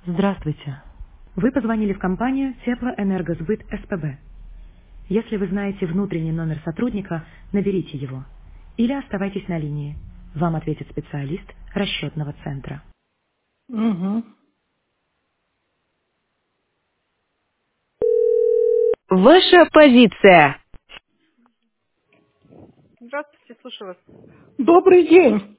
Здравствуйте. Вы позвонили в компанию Теплоэнергосбыт СПБ. Если вы знаете внутренний номер сотрудника, наберите его. Или оставайтесь на линии. Вам ответит специалист расчетного центра. Угу. Ваша позиция. Здравствуйте, слушаю вас. Добрый день.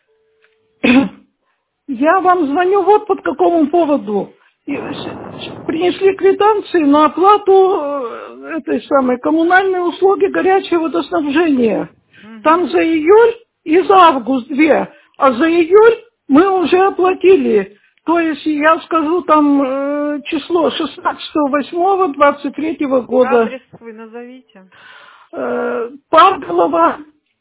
Я вам звоню вот по какому поводу. Принесли квитанции на оплату этой самой коммунальной услуги горячего водоснабжения. Там Угу. за июль и за август две. А за июль мы уже оплатили. То есть я скажу там число 16.08.23 года. Адрес свой назовите. Парголова,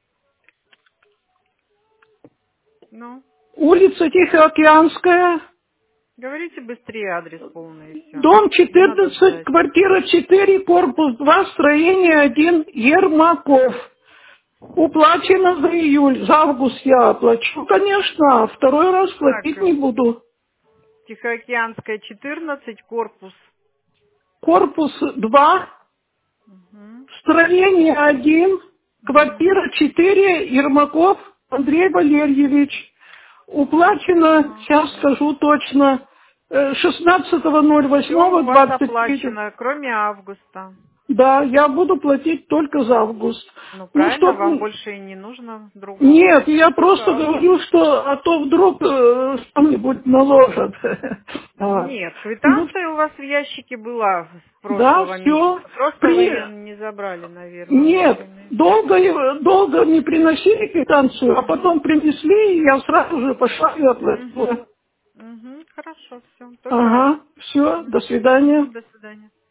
Ну, улица Тихоокеанская, говорите быстрее адрес полный и все. дом Не надо 14, ждать. квартира 4, корпус 2, строение 1, Ермаков. Уплачено за июль, за август я оплачу, конечно, а второй раз Так, платить не буду. Тихоокеанская, 14, корпус. Корпус 2, Угу. строение 1, Угу. квартира 4, Ермаков Андрей Валерьевич. Уплачено, Ага, сейчас скажу хорошо. точно, Все у вас 16.08.23. оплачено, кроме августа. Да, я буду платить только за август. Ну, Ну, правильно, чтоб... вам больше и не нужно другого. Нет, я Только просто август. говорю, что а то вдруг что-нибудь наложат. Вот. Нет, Ну, квитанция у вас в ящике была с да, прошлого месяца. все. Просто вы При... ее не забрали, наверное, Нет, вовремя. долго не приносили квитанцию, а потом принесли, и я сразу же пошла и Угу. оплатила. Угу. Хорошо, все. Только Ага, адрес. все, до Угу. свидания. До свидания.